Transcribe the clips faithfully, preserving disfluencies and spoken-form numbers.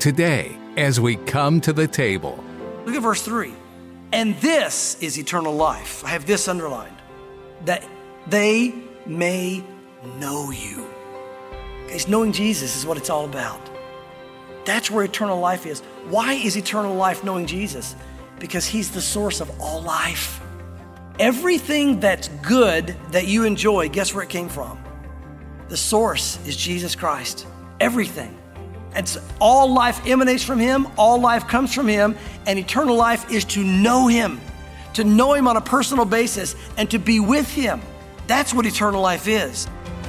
today as we come to the table. Look at verse three. And this is eternal life. I have this underlined. That they may know you. Guys, knowing Jesus is what it's all about. That's where eternal life is. Why is eternal life knowing Jesus? Because he's the source of all life. Everything that's good that you enjoy, guess where it came from? The source is Jesus Christ. Everything. It's all life emanates from him, all life comes from him, and eternal life is to know him, to know him on a personal basis and to be with him. That's what eternal life is.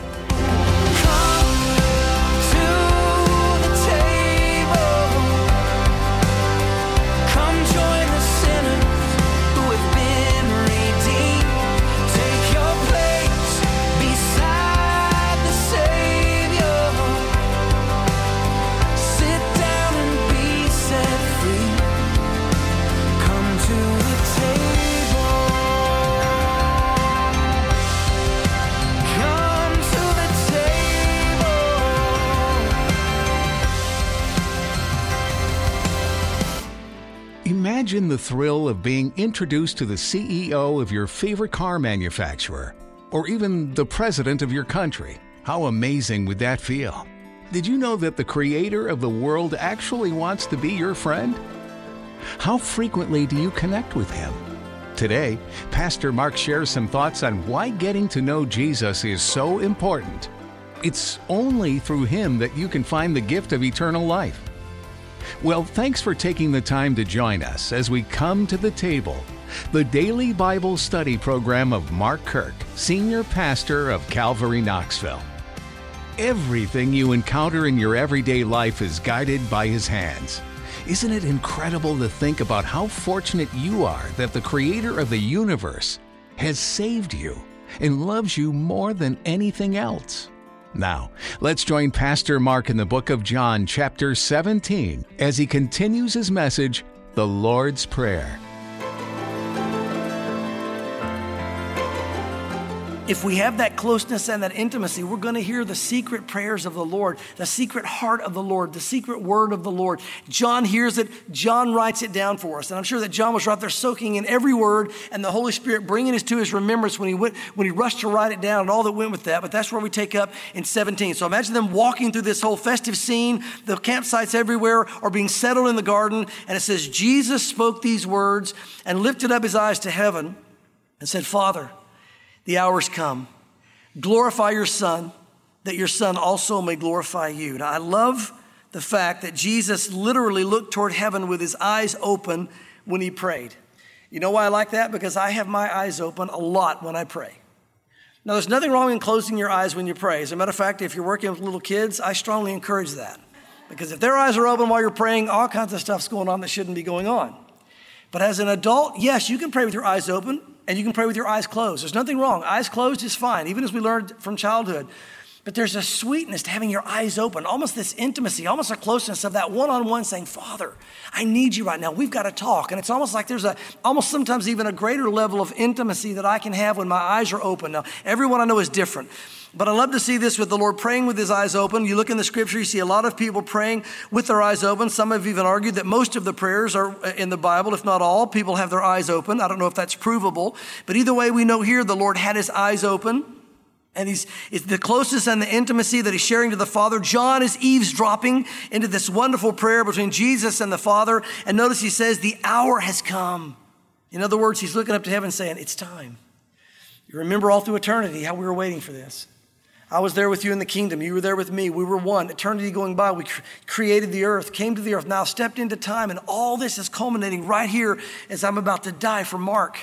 Imagine the thrill of being introduced to the C E O of your favorite car manufacturer, or even the president of your country. How amazing would that feel? Did you know that the creator of the world actually wants to be your friend? How frequently do you connect with him? Today, Pastor Mark shares some thoughts on why getting to know Jesus is so important. It's only through him that you can find the gift of eternal life. Well, thanks for taking the time to join us as we come to the table, the daily Bible study program of Mark Kirk, Senior Pastor of Calvary Knoxville. Everything you encounter in your everyday life is guided by his hands. Isn't it incredible to think about how fortunate you are that the Creator of the universe has saved you and loves you more than anything else? Now, let's join Pastor Mark in the book of John, chapter seventeen, as he continues his message, The Lord's Prayer. If we have that closeness and that intimacy, we're going to hear the secret prayers of the Lord, the secret heart of the Lord, the secret word of the Lord. John hears it. John writes it down for us. And I'm sure that John was right there soaking in every word and the Holy Spirit bringing us to his remembrance when he went, when he rushed to write it down and all that went with that. But that's where we take up in seventeen. So imagine them walking through this whole festive scene. The campsites everywhere are being settled in the garden. And it says, Jesus spoke these words and lifted up his eyes to heaven and said, Father, the hour's come. Glorify your Son, that your Son also may glorify you. Now, I love the fact that Jesus literally looked toward heaven with his eyes open when he prayed. You know why I like that? Because I have my eyes open a lot when I pray. Now, there's nothing wrong in closing your eyes when you pray. As a matter of fact, if you're working with little kids, I strongly encourage that. Because if their eyes are open while you're praying, all kinds of stuff's going on that shouldn't be going on. But as an adult, yes, you can pray with your eyes open. And you can pray with your eyes closed. There's nothing wrong. Eyes closed is fine, even as we learned from childhood. But there's a sweetness to having your eyes open, almost this intimacy, almost a closeness of that one-on-one saying, Father, I need you right now. We've got to talk. And it's almost like there's a, almost sometimes even a greater level of intimacy that I can have when my eyes are open. Now, everyone I know is different. But I love to see this with the Lord praying with his eyes open. You look in the scripture, you see a lot of people praying with their eyes open. Some have even argued that most of the prayers are in the Bible, if not all, people have their eyes open. I don't know if that's provable. But either way, we know here the Lord had his eyes open. And he's it's the closest and the intimacy that he's sharing to the Father. John is eavesdropping into this wonderful prayer between Jesus and the Father. And notice he says, the hour has come. In other words, he's looking up to heaven saying, it's time. You remember all through eternity how we were waiting for this. I was there with you in the kingdom. You were there with me. We were one. Eternity going by. We cr- created the earth, came to the earth, now stepped into time. And all this is culminating right here as I'm about to die for Mark.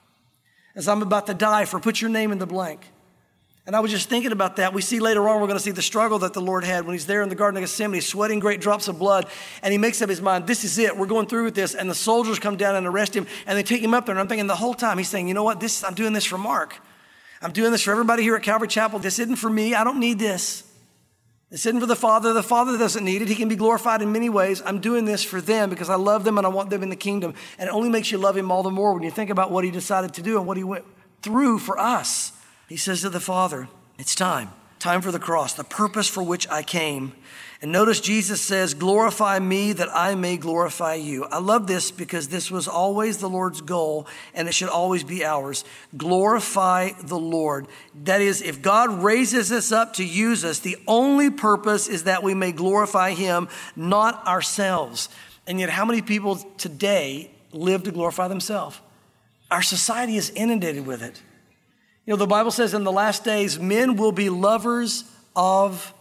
As I'm about to die for put your name in the blank. And I was just thinking about that. We see later on, we're going to see the struggle that the Lord had when he's there in the Garden of Gethsemane, sweating great drops of blood. And he makes up his mind, this is it. We're going through with this. And the soldiers come down and arrest him. And they take him up there. And I'm thinking the whole time, he's saying, you know what? This I'm doing this for Mark. I'm doing this for everybody here at Calvary Chapel. This isn't for me. I don't need this. This isn't for the Father. The Father doesn't need it. He can be glorified in many ways. I'm doing this for them because I love them and I want them in the kingdom. And it only makes you love him all the more when you think about what he decided to do and what he went through for us. He says to the Father, it's time. Time for the cross, the purpose for which I came. And notice Jesus says, glorify me that I may glorify you. I love this because this was always the Lord's goal, and it should always be ours. Glorify the Lord. That is, if God raises us up to use us, the only purpose is that we may glorify him, not ourselves. And yet how many people today live to glorify themselves? Our society is inundated with it. You know, the Bible says in the last days, men will be lovers of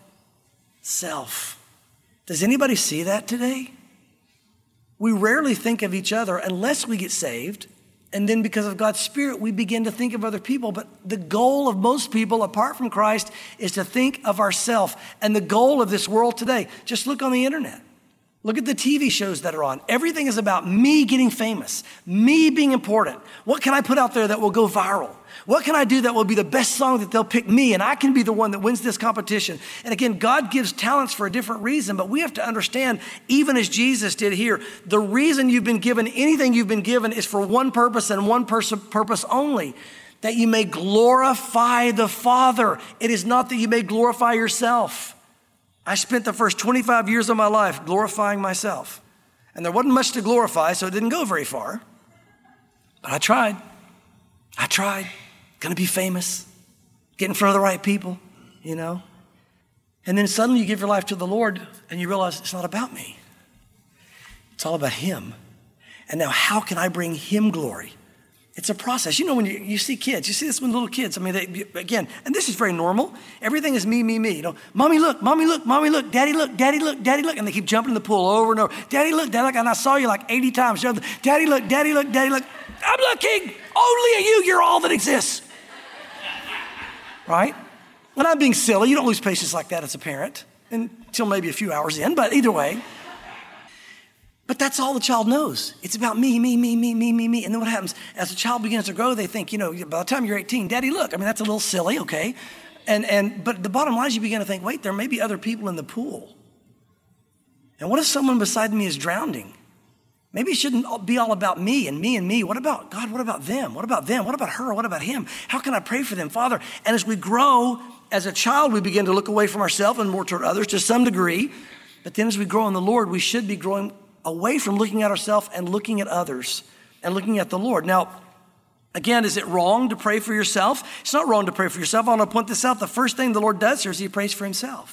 self. Does anybody see that today? We rarely think of each other unless we get saved. And then because of God's Spirit, we begin to think of other people. But the goal of most people, apart from Christ, is to think of ourselves. And the goal of this world today, just look on the internet. Look at the T V shows that are on. Everything is about me getting famous, me being important. What can I put out there that will go viral? What can I do that will be the best song that they'll pick me and I can be the one that wins this competition? And again, God gives talents for a different reason, but we have to understand, even as Jesus did here, the reason you've been given anything you've been given is for one purpose and one pers- purpose only, that you may glorify the Father. It is not that you may glorify yourself. I spent the first twenty-five years of my life glorifying myself. And there wasn't much to glorify, so it didn't go very far. But I tried. I tried. Gonna be famous. Get in front of the right people, you know. And then suddenly you give your life to the Lord and you realize it's not about me. It's all about him. And now how can I bring him glory? It's a process. You know, when you, you see kids, you see this with little kids. I mean, they, again, and this is very normal. Everything is me, me, me. You know, mommy, look, mommy, look, mommy, look, daddy, look, daddy, look, daddy, look. And they keep jumping in the pool over and over. Daddy, look, daddy, look. And I saw you like eighty times. Daddy, look, daddy, look, daddy, look. I'm looking only at you. You're all that exists. Right? And I'm being silly. You don't lose patience like that as a parent until maybe a few hours in, but either way. But that's all the child knows. It's about me, me, me, me, me, me, me. And then what happens? As the child begins to grow, they think, you know, by the time you're eighteen, daddy, look. I mean, that's a little silly, okay? And and but the bottom line is you begin to think, wait, there may be other people in the pool. And what if someone beside me is drowning? Maybe it shouldn't be all about me and me and me. What about God? What about them? What about them? What about her? What about him? How can I pray for them? Father, and as we grow as a child, we begin to look away from ourselves and more toward others to some degree. But then as we grow in the Lord, we should be growing away from looking at ourselves and looking at others and looking at the Lord. Now, again, is it wrong to pray for yourself? It's not wrong to pray for yourself. I want to point this out. The first thing the Lord does here is he prays for himself.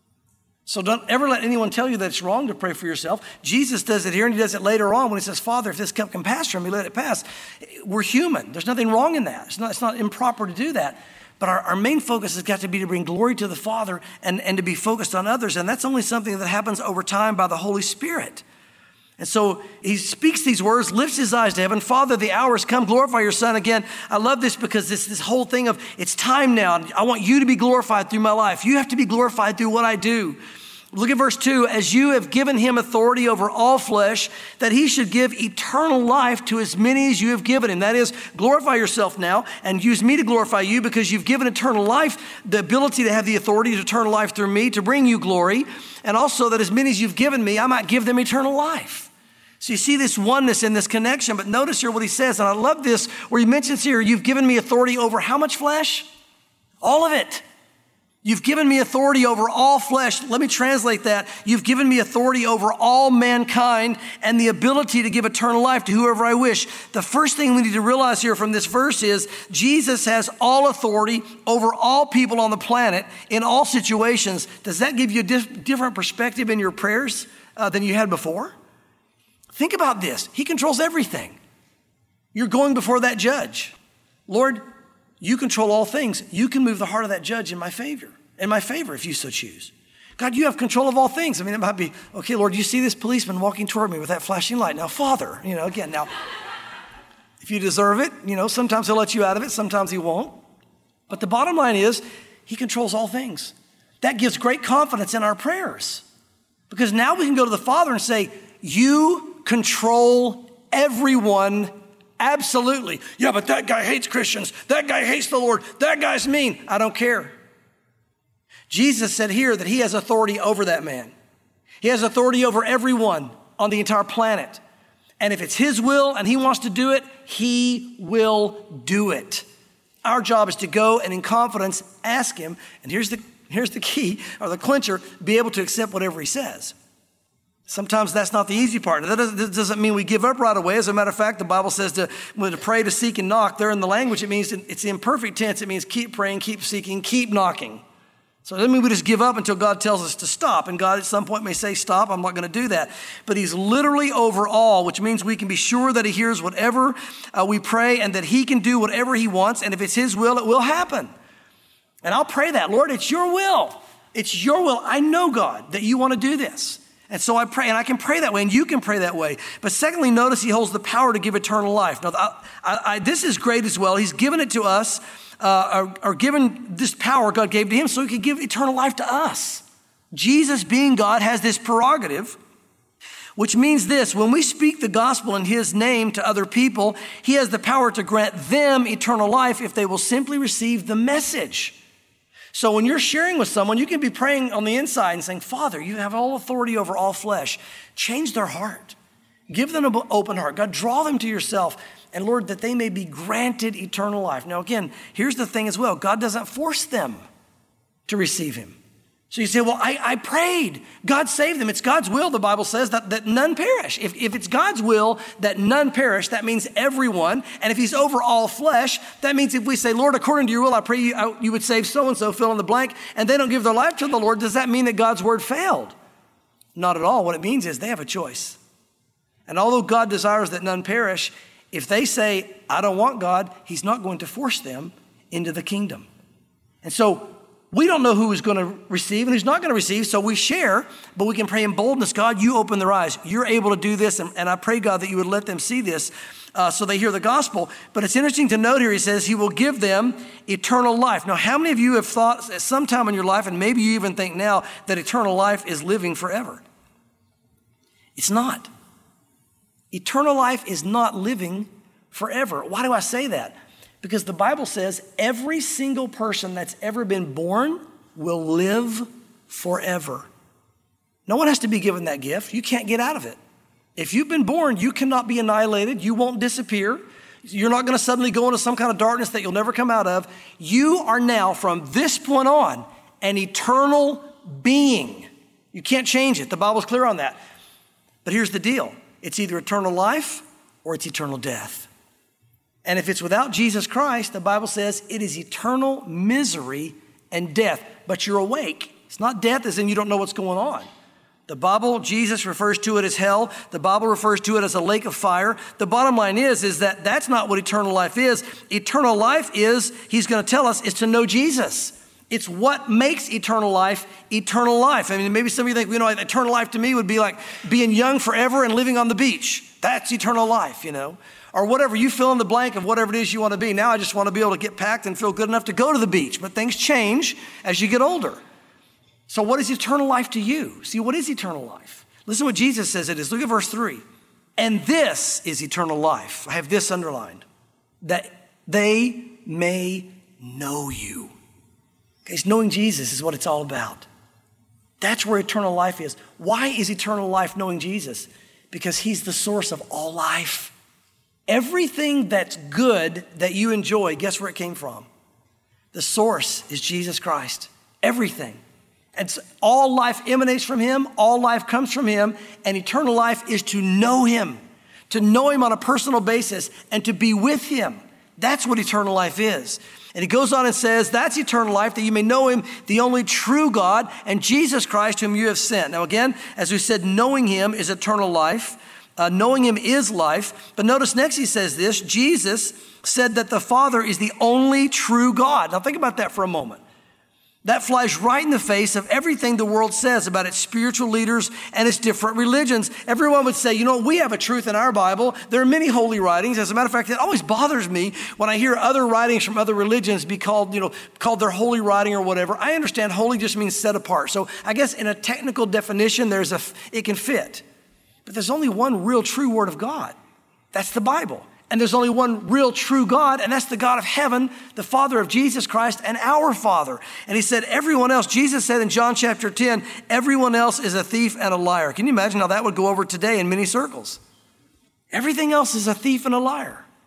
So don't ever let anyone tell you that it's wrong to pray for yourself. Jesus does it here, and he does it later on when he says, Father, if this cup can pass from me, let it pass. We're human. There's nothing wrong in that. It's not, it's not improper to do that. But our, our main focus has got to be to bring glory to the Father and, and to be focused on others. And that's only something that happens over time by the Holy Spirit. And so he speaks these words, lifts his eyes to heaven. Father, the hour has come. Glorify your Son again. I love this because it's this whole thing of it's time now. I want you to be glorified through my life. You have to be glorified through what I do. Look at verse two. As you have given him authority over all flesh, that he should give eternal life to as many as you have given him. That is, glorify yourself now and use me to glorify you because you've given eternal life, the ability to have the authority to eternal life through me to bring you glory. And also that as many as you've given me, I might give them eternal life. So you see this oneness in this connection, but notice here what he says, and I love this, where he mentions here, you've given me authority over how much flesh? All of it. You've given me authority over all flesh. Let me translate that. You've given me authority over all mankind and the ability to give eternal life to whoever I wish. The first thing we need to realize here from this verse is Jesus has all authority over all people on the planet in all situations. Does that give you a dif- different perspective in your prayers uh, than you had before? Think about this. He controls everything. You're going before that judge. Lord, you control all things. You can move the heart of that judge in my favor, in my favor if you so choose. God, you have control of all things. I mean, it might be, okay, Lord, you see this policeman walking toward me with that flashing light. Now, Father, you know, again, now, if you deserve it, you know, sometimes he'll let you out of it, sometimes he won't. But the bottom line is, he controls all things. That gives great confidence in our prayers. Because now we can go to the Father and say, you control everyone. Absolutely. Yeah, but that guy hates Christians. That guy hates the Lord. That guy's mean. I don't care. Jesus said here that he has authority over that man. He has authority over everyone on the entire planet. And if it's his will and he wants to do it, he will do it. Our job is to go and in confidence ask him, and here's the, here's the key, or the clincher, be able to accept whatever he says. Sometimes that's not the easy part. That doesn't, that doesn't mean we give up right away. As a matter of fact, the Bible says to, when to pray, to seek, and knock. There in the language, it means it's the imperfect tense. It means keep praying, keep seeking, keep knocking. So it doesn't mean we just give up until God tells us to stop. And God at some point may say, stop, I'm not going to do that. But he's literally over all, which means we can be sure that he hears whatever uh, we pray and that he can do whatever he wants. And if it's his will, it will happen. And I'll pray that, Lord, it's your will. It's your will. I know, God, that you want to do this. And so I pray, and I can pray that way, and you can pray that way. But secondly, notice he holds the power to give eternal life. Now, I, I, I, this is great as well. He's given it to us, uh, or, or given this power God gave to him so he could give eternal life to us. Jesus, being God, has this prerogative, which means this: when we speak the gospel in his name to other people, he has the power to grant them eternal life if they will simply receive the message. So when you're sharing with someone, you can be praying on the inside and saying, Father, you have all authority over all flesh. Change their heart. Give them an open heart. God, draw them to yourself. And Lord, that they may be granted eternal life. Now again, here's the thing as well. God doesn't force them to receive him. So you say, well, I, I prayed. God saved them. It's God's will, the Bible says, that, that none perish. If, if it's God's will that none perish, that means everyone. And if he's over all flesh, that means if we say, Lord, according to your will, I pray you, I, you would save so-and-so, fill in the blank, and they don't give their life to the Lord, does that mean that God's word failed? Not at all. What it means is they have a choice. And although God desires that none perish, if they say, I don't want God, he's not going to force them into the kingdom. And so we don't know who is going to receive and who's not going to receive, so we share, but we can pray in boldness. God, you open their eyes. You're able to do this, and, and I pray, God, that you would let them see this uh, so they hear the gospel. But it's interesting to note here, he says he will give them eternal life. Now, how many of you have thought at some time in your life, and maybe you even think now, that eternal life is living forever? It's not. Eternal life is not living forever. Why do I say that? Because the Bible says every single person that's ever been born will live forever. No one has to be given that gift. You can't get out of it. If you've been born, you cannot be annihilated. You won't disappear. You're not going to suddenly go into some kind of darkness that you'll never come out of. You are now, from this point on, an eternal being. You can't change it. The Bible's clear on that. But here's the deal. It's either eternal life or it's eternal death. And if it's without Jesus Christ, the Bible says it is eternal misery and death. But you're awake. It's not death as in you don't know what's going on. The Bible, Jesus refers to it as hell. The Bible refers to it as a lake of fire. The bottom line is, is that that's not what eternal life is. Eternal life is, he's going to tell us, is to know Jesus. It's what makes eternal life eternal life. I mean, maybe some of you think, you know, eternal life to me would be like being young forever and living on the beach. That's eternal life, you know. Or whatever, you fill in the blank of whatever it is you want to be. Now I just want to be able to get packed and feel good enough to go to the beach. But things change as you get older. So what is eternal life to you? See, what is eternal life? Listen to what Jesus says it is. Look at verse three. And this is eternal life. I have this underlined. That they may know you. Guys, knowing Jesus is what it's all about. That's where eternal life is. Why is eternal life knowing Jesus? Because he's the source of all life. Everything that's good that you enjoy, guess where it came from? The source is Jesus Christ. Everything. And so all life emanates from him. All life comes from him. And eternal life is to know him. To know him on a personal basis and to be with him. That's what eternal life is. And he goes on and says, that's eternal life, that you may know him, the only true God, and Jesus Christ whom you have sent. Now again, as we said, knowing him is eternal life. Uh, knowing him is life. But notice next he says this, Jesus said that the Father is the only true God. Now think about that for a moment. That flies right in the face of everything the world says about its spiritual leaders and its different religions. Everyone would say, you know, we have a truth in our Bible. There are many holy writings. As a matter of fact, it always bothers me when I hear other writings from other religions be called, you know, called their holy writing or whatever. I understand holy just means set apart. So I guess in a technical definition, there's a, it can fit. But there's only one real true word of God. That's the Bible. And there's only one real true God, and that's the God of heaven, the Father of Jesus Christ and our Father. And he said everyone else, Jesus said in John chapter ten, everyone else is a thief and a liar. Can you imagine how that would go over today in many circles? Everything else is a thief and a liar.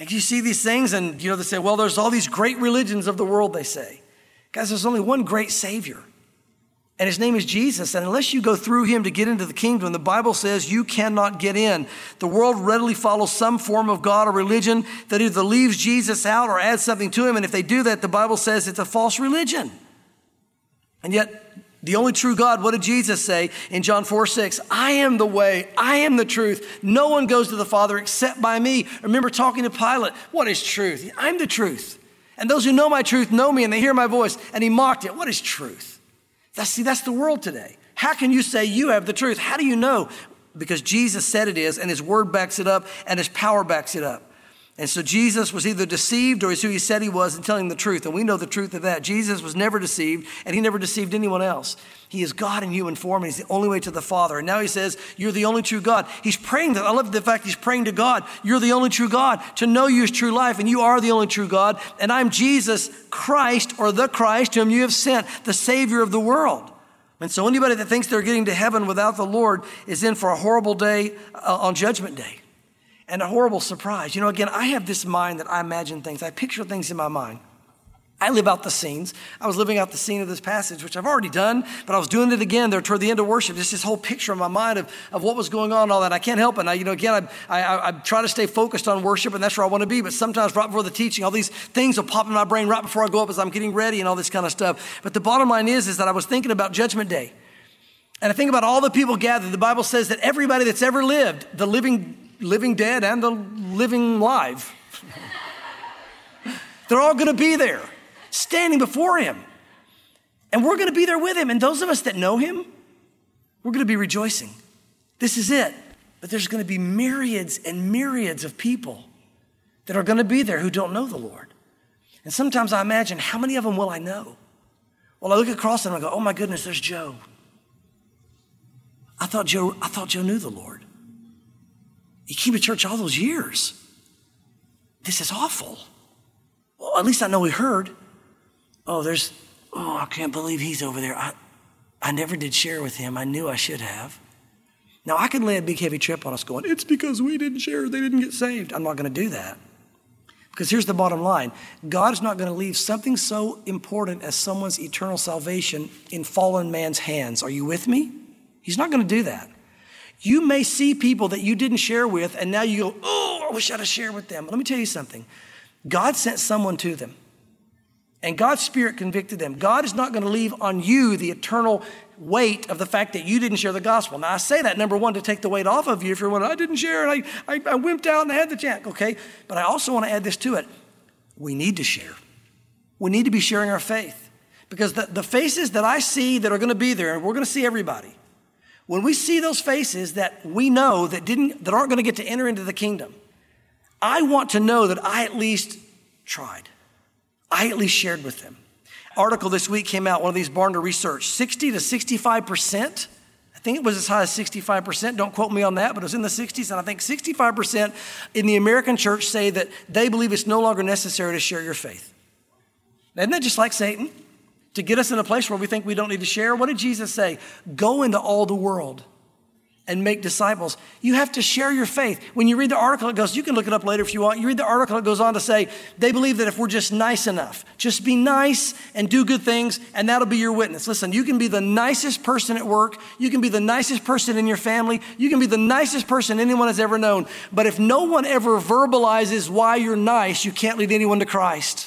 And you see these things and, you know, they say, well, there's all these great religions of the world, they say. Guys, there's only one great Savior. And his name is Jesus. And unless you go through him to get into the kingdom, the Bible says you cannot get in. The world readily follows some form of God or religion that either leaves Jesus out or adds something to him. And if they do that, the Bible says it's a false religion. And yet, the only true God, what did Jesus say in John four six? I am the way, I am the truth. No one goes to the Father except by me. Remember talking to Pilate, what is truth? I'm the truth. And those who know my truth know me and they hear my voice. And he mocked it. What is truth? That's, see, that's the world today. How can you say you have the truth? How do you know? Because Jesus said it is, and his word backs it up, and his power backs it up. And so Jesus was either deceived or is who he said he was in telling the truth. And we know the truth of that. Jesus was never deceived, and he never deceived anyone else. He is God in human form, and he's the only way to the Father. And now he says, you're the only true God. He's praying that. I love the fact he's praying to God. You're the only true God. To know you is true life, and you are the only true God. And I'm Jesus Christ, or the Christ, whom you have sent, the Savior of the world. And so anybody that thinks they're getting to heaven without the Lord is in for a horrible day uh, on Judgment Day. And a horrible surprise. You know, again, I have this mind that I imagine things. I picture things in my mind. I live out the scenes. I was living out the scene of this passage, which I've already done, but I was doing it again there toward the end of worship. Just this whole picture in my mind of, of what was going on and all that. I can't help it. I, you know, again, I, I, I try to stay focused on worship, and that's where I want to be. But sometimes right before the teaching, all these things will pop in my brain right before I go up as I'm getting ready and all this kind of stuff. But the bottom line is, is that I was thinking about Judgment Day. And I think about all the people gathered. The Bible says that everybody that's ever lived, the living living dead and the living live, they're all going to be there, standing before him. And we're going to be there with him. And those of us that know him, we're going to be rejoicing. This is it. But there's going to be myriads and myriads of people that are going to be there who don't know the Lord. And sometimes I imagine, how many of them will I know? Well, I look across and I go, oh my goodness, there's Joe. I thought Joe, I thought Joe knew the Lord. He came to church all those years. This is awful. Well, at least I know he heard. Oh, there's, oh, I can't believe he's over there. I, I never did share with him. I knew I should have. Now, I could lay a big, heavy trip on us going, it's because we didn't share, they didn't get saved. I'm not going to do that. Because here's the bottom line. God is not going to leave something so important as someone's eternal salvation in fallen man's hands. Are you with me? He's not going to do that. You may see people that you didn't share with, and now you go, oh, I wish I'd have shared with them. Let me tell you something. God sent someone to them, and God's Spirit convicted them. God is not going to leave on you the eternal weight of the fact that you didn't share the gospel. Now, I say that, number one, to take the weight off of you. If you're one, I didn't share, and I, I, I wimped out and I had the chance. Okay, but I also want to add this to it. We need to share. We need to be sharing our faith. Because the, the faces that I see that are going to be there, and we're going to see everybody, when we see those faces that we know that didn't, that aren't going to get to enter into the kingdom, I want to know that I at least tried. I at least shared with them. Article this week came out, one of these Barna Research, sixty to sixty-five percent. I think it was as high as sixty-five percent. Don't quote me on that, but it was in the sixties. And I think sixty-five percent in the American church say that they believe it's no longer necessary to share your faith. Now, isn't that just like Satan? To get us in a place where we think we don't need to share. What did Jesus say? Go into all the world and make disciples. You have to share your faith. When you read the article, it goes, you can look it up later if you want. You read the article, it goes on to say, they believe that if we're just nice enough, just be nice and do good things, and that'll be your witness. Listen, you can be the nicest person at work. You can be the nicest person in your family. You can be the nicest person anyone has ever known. But if no one ever verbalizes why you're nice, you can't lead anyone to Christ.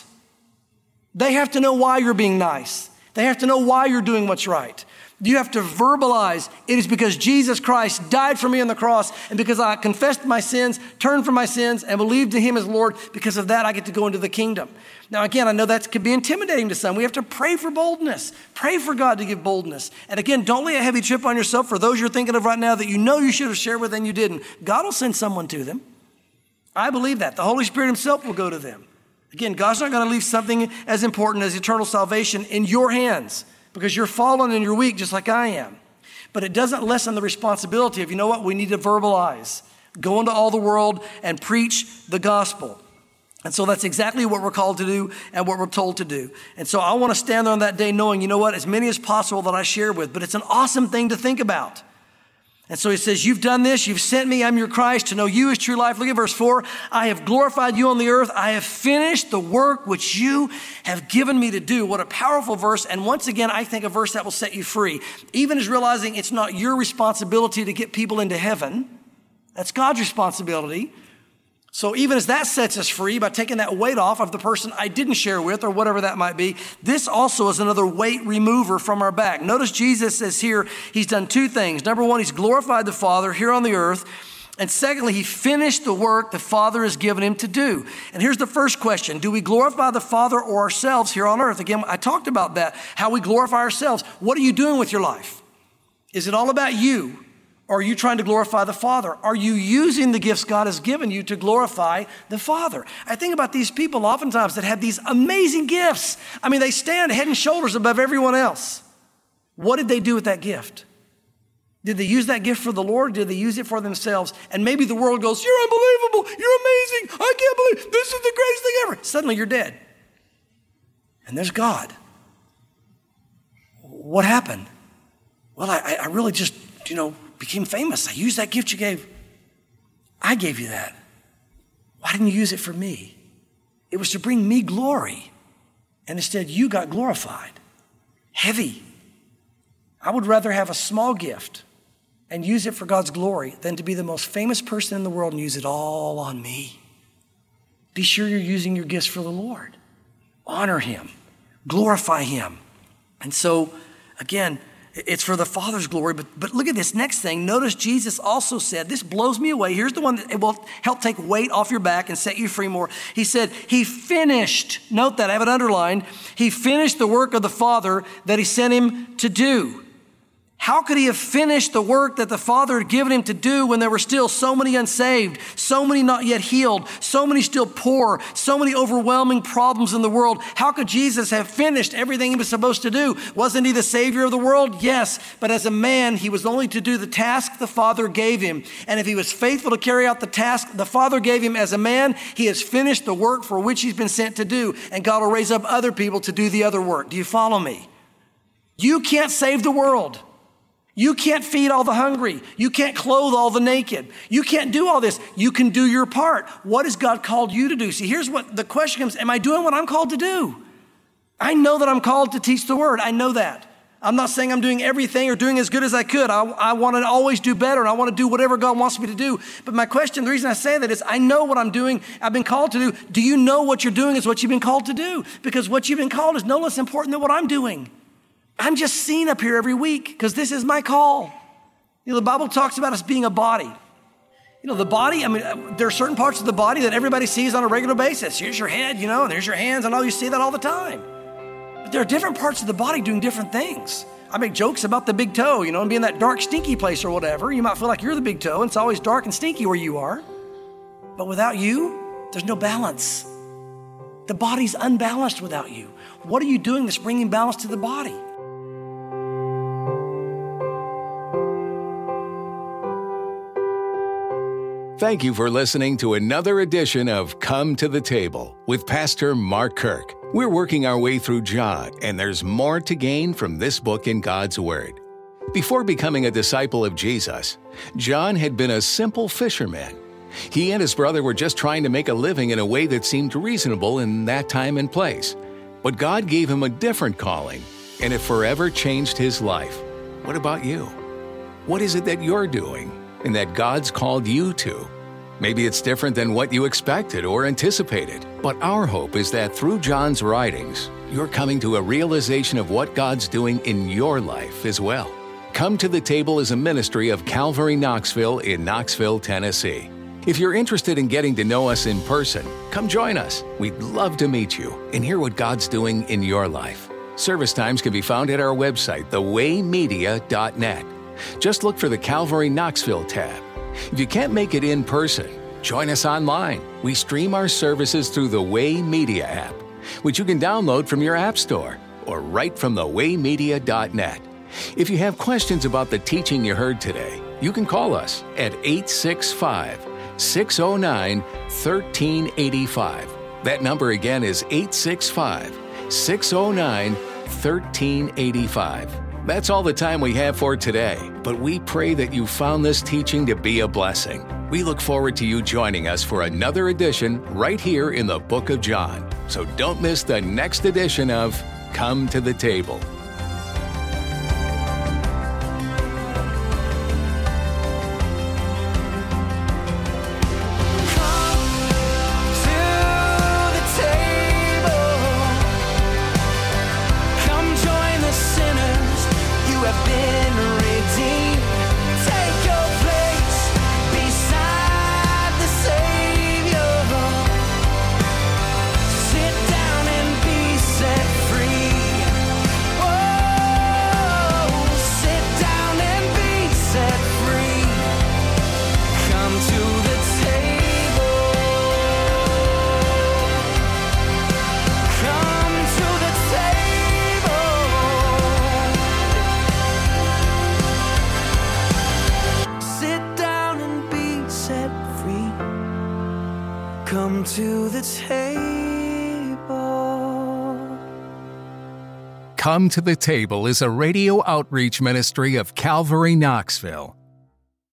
They have to know why you're being nice. They have to know why you're doing what's right. You have to verbalize, it is because Jesus Christ died for me on the cross, and because I confessed my sins, turned from my sins, and believed in him as Lord, because of that I get to go into the kingdom. Now again, I know that could be intimidating to some. We have to pray for boldness. Pray for God to give boldness. And again, don't lay a heavy trip on yourself for those you're thinking of right now that you know you should have shared with and you didn't. God will send someone to them. I believe that. The Holy Spirit himself will go to them. Again, God's not going to leave something as important as eternal salvation in your hands because you're fallen and you're weak just like I am. But it doesn't lessen the responsibility of, you know what, we need to verbalize. Go into all the world and preach the gospel. And so that's exactly what we're called to do and what we're told to do. And so I want to stand there on that day knowing, you know what, as many as possible that I share with. But it's an awesome thing to think about. And so he says, you've done this, you've sent me, I'm your Christ, to know you is true life. Look at verse four. I have glorified you on the earth. I have finished the work which you have given me to do. What a powerful verse. And once again, I think a verse that will set you free. Even as realizing it's not your responsibility to get people into heaven. That's God's responsibility. So even as that sets us free by taking that weight off of the person I didn't share with or whatever that might be, this also is another weight remover from our back. Notice Jesus says here, he's done two things. Number one, he's glorified the Father here on the earth. And secondly, he finished the work the Father has given him to do. And here's the first question. Do we glorify the Father or ourselves here on earth? Again, I talked about that, how we glorify ourselves. What are you doing with your life? Is it all about you? Or are you trying to glorify the Father? Are you using the gifts God has given you to glorify the Father? I think about these people oftentimes that have these amazing gifts. I mean, they stand head and shoulders above everyone else. What did they do with that gift? Did they use that gift for the Lord? Or did they use it for themselves? And maybe the world goes, you're unbelievable. You're amazing. I can't believe this is the greatest thing ever. Suddenly you're dead. And there's God. What happened? Well, I, I really just, you know, became famous. I used that gift you gave. I gave you that. Why didn't you use it for me? It was to bring me glory. And instead you got glorified. Heavy. I would rather have a small gift and use it for God's glory than to be the most famous person in the world and use it all on me. Be sure you're using your gifts for the Lord. Honor him. Glorify him. And so, again, it's for the Father's glory, but, but look at this next thing. Notice Jesus also said, this blows me away. Here's the one that will help take weight off your back and set you free more. He said, he finished, note that, I have it underlined. He finished the work of the Father that he sent him to do. How could he have finished the work that the Father had given him to do when there were still so many unsaved, so many not yet healed, so many still poor, so many overwhelming problems in the world? How could Jesus have finished everything he was supposed to do? Wasn't he the Savior of the world? Yes, but as a man, he was only to do the task the Father gave him. And if he was faithful to carry out the task the Father gave him as a man, he has finished the work for which he's been sent to do. And God will raise up other people to do the other work. Do you follow me? You can't save the world. You can't feed all the hungry. You can't clothe all the naked. You can't do all this. You can do your part. What has God called you to do? See, here's what the question comes. Am I doing what I'm called to do? I know that I'm called to teach the word. I know that. I'm not saying I'm doing everything or doing as good as I could. I, I want to always do better, and I want to do whatever God wants me to do. But my question, the reason I say that is I know what I'm doing. I've been called to do. Do you know what you're doing is what you've been called to do? Because what you've been called is no less important than what I'm doing. I'm just seen up here every week because this is my call. You know, the Bible talks about us being a body. You know, the body, I mean, there are certain parts of the body that everybody sees on a regular basis. Here's your head, you know, and there's your hands. I know you see that all the time. But there are different parts of the body doing different things. I make jokes about the big toe, you know, and being that dark, stinky place or whatever. You might feel like you're the big toe, and it's always dark and stinky where you are. But without you, there's no balance. The body's unbalanced without you. What are you doing that's bringing balance to the body? Thank you for listening to another edition of Come to the Table with Pastor Mark Kirk. We're working our way through John, and there's more to gain from this book in God's Word. Before becoming a disciple of Jesus, John had been a simple fisherman. He and his brother were just trying to make a living in a way that seemed reasonable in that time and place. But God gave him a different calling, and it forever changed his life. What about you? What is it that you're doing and that God's called you to? Maybe it's different than what you expected or anticipated, but our hope is that through John's writings, you're coming to a realization of what God's doing in your life as well. Come to the Table is a ministry of Calvary Knoxville in Knoxville, Tennessee. If you're interested in getting to know us in person, come join us. We'd love to meet you and hear what God's doing in your life. Service times can be found at our website, the way media dot net. Just look for the Calvary Knoxville tab. If you can't make it in person, join us online. We stream our services through the Way Media app, which you can download from your app store or right from the way media dot net. If you have questions about the teaching you heard today, you can call us at eight six five, six oh nine, one three eight five. That number again is eight six five, six oh nine, one three eight five. That's all the time we have for today, but we pray that you found this teaching to be a blessing. We look forward to you joining us for another edition right here in the Book of John. So don't miss the next edition of Come to the Table. Come to the table. Come to the Table is a radio outreach ministry of Calvary Knoxville.